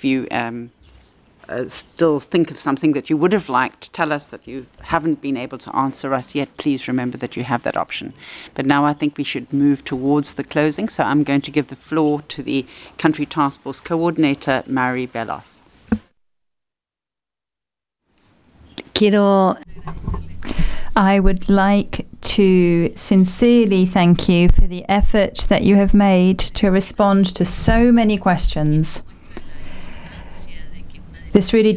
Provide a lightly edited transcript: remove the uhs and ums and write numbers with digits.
if you still think of something that you would have liked to tell us that you haven't been able to answer us yet, please remember that you have that option. But now I think we should move towards the closing. So I'm going to give the floor to the Country Task Force Coordinator, Mari Beloff. I would like to sincerely thank you for the effort that you have made to respond to so many questions. This really